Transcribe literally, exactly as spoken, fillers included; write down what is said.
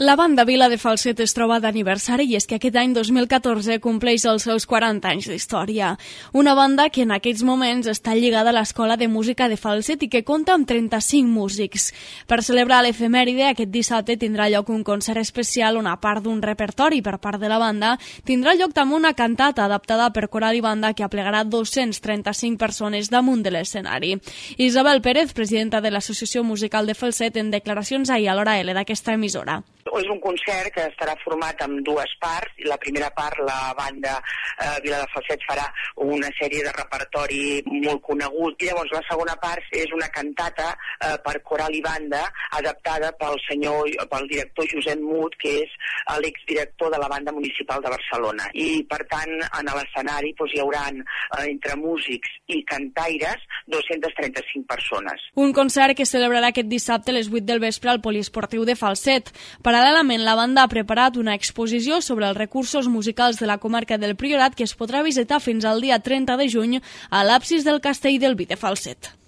La banda Vila de Falset es troba d'aniversari i és que aquest any dos mil catorze compleix els seus quaranta anys d'història. Una banda que en aquests moments està lligada a l'Escola de Música de Falset i que compta amb trenta-cinc músics. Per celebrar l'efemèride, aquest dissabte tindrà lloc un concert especial on, a part d'un repertori per part de la banda, tindrà lloc també una cantata adaptada per coral i banda que aplegarà dos-cents trenta-cinc persones damunt de l'escenari. Isabel Pérez, presidenta de l'Associació Musical de Falset, en declaracions ahir a l'Hora L d'aquesta emissora. És un concert que estarà format amb dues parts. La primera part, la banda eh, Vila de Falset farà una sèrie de repertori molt conegut. I llavors la segona part és una cantata eh, per coral i banda adaptada pel senyor, pel director Josep Mut, que és l'exdirector de la banda municipal de Barcelona. I per tant, en l'escenari doncs, hi haurà eh, entre músics i cantaires dos-cents trenta-cinc persones. Un concert que celebrarà aquest dissabte a les vuit del vespre al Poliesportiu de Falset. Paral·lelament, la banda ha preparat una exposició sobre els recursos musicals de la comarca del Priorat que es podrà visitar fins al dia trenta de juny a l'absis del Castell del Vi de Falset.